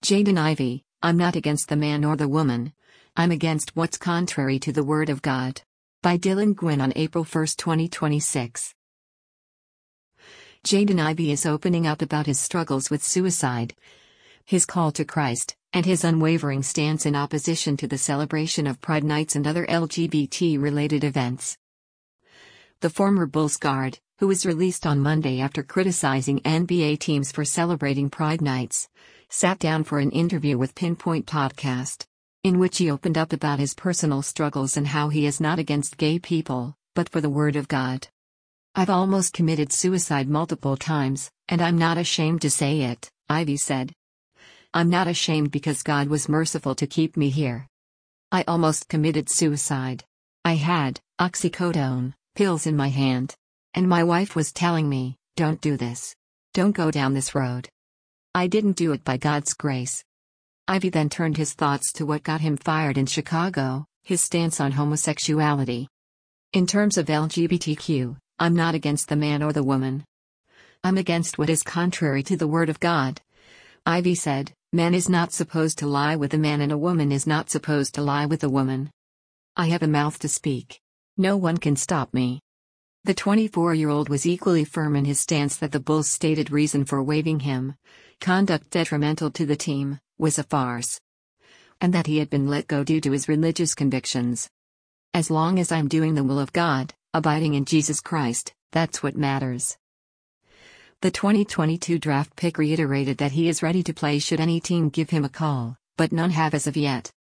Jaden Ivey, I'm not against the man or the woman. I'm against what's contrary to the Word of God. By Dylan Gwynn on April 1, 2026. Jaden Ivey is opening up about his struggles with suicide, his call to Christ, and his unwavering stance in opposition to the celebration of Pride Nights and other LGBT-related events. The former Bulls guard, who was released on Monday after criticizing NBA teams for celebrating Pride Nights, sat down for an interview with Pinpoint Podcast, in which he opened up about his personal struggles and how he is not against gay people, but for the Word of God. I've almost committed suicide multiple times, and I'm not ashamed to say it, Ivey said. I'm not ashamed because God was merciful to keep me here. I almost committed suicide. I had oxycodone pills in my hand. And my wife was telling me, don't do this. Don't go down this road. I didn't do it by God's grace. Ivey then turned his thoughts to what got him fired in Chicago, his stance on homosexuality. In terms of LGBTQ, I'm not against the man or the woman. I'm against what is contrary to the Word of God. Ivey said, man is not supposed to lie with a man and a woman is not supposed to lie with a woman. I have a mouth to speak. No one can stop me. The 24-year-old was equally firm in his stance that the Bulls' stated reason for waiving him, conduct detrimental to the team, was a farce, and that he had been let go due to his religious convictions. As long as I'm doing the will of God, abiding in Jesus Christ, that's what matters. The 2022 draft pick reiterated that he is ready to play should any team give him a call, but none have as of yet.